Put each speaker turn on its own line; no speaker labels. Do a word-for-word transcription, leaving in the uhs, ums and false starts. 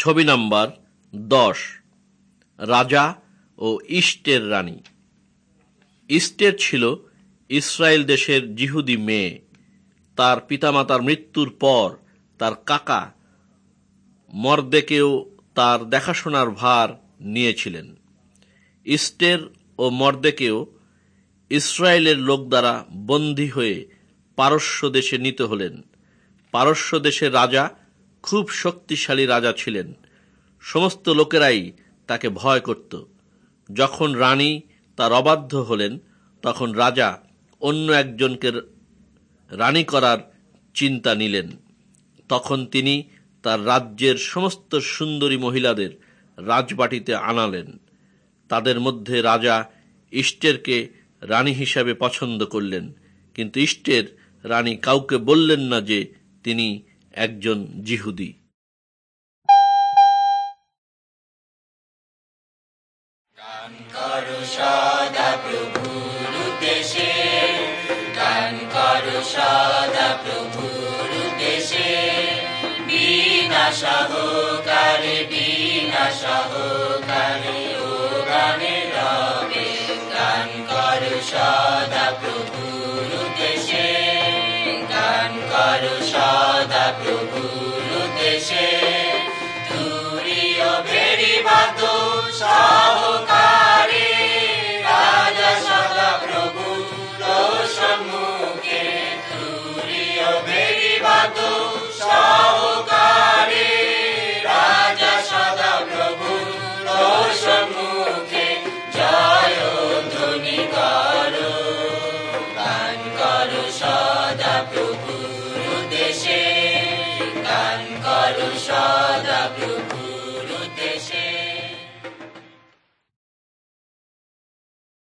ছবি নাম্বার দশ, রাজা ও ইস্টের রানী। ইস্টের ছিল ইসরায়েল দেশের জিহুদি মেয়ে। তার পিতামাতার মৃত্যুর পর তার কাকা মর্দেকেও তার দেখাশোনার ভার নিয়েছিলেন। ইস্টের ও মর্দেকেও ইসরায়েলের লোক দ্বারা বন্দী হয়ে পারস্য দেশে নিতে হলেন। পারস্য দেশের রাজা খুব শক্তিশালী রাজা ছিলেন। সমস্ত লোকেরাই তাকে ভয় করত। যখন রানী তার অবাধ্য হলেন, তখন রাজা অন্য একজনকে রানী করার চিন্তা নিলেন। তখন তিনি তার রাজ্যের সমস্ত সুন্দরী মহিলাদের রাজবাটিতে আনালেন। তাদের মধ্যে রাজা ইস্টেরকে রানী হিসাবে পছন্দ করলেন, কিন্তু ইস্টের রানী কাউকে বললেন না যে তিনি একজন জিহুদি।
গান করো সদা প্রভুর উদ্দেশে, গান করো সদা প্রভুর উদ্দেশে, বিনা সহকারে বিনা সহকারে ও গানে রবে। গান করো সদা প্রভুর উদ্দেশে, গান করো সদা প্রভুর উদ্দেশে, তুরীয় ভেড়ি বাদো সহকারে, রাজা সদা প্রভু সম্মুখে, তুরীয় ভেড়ি বাদো সহকারে।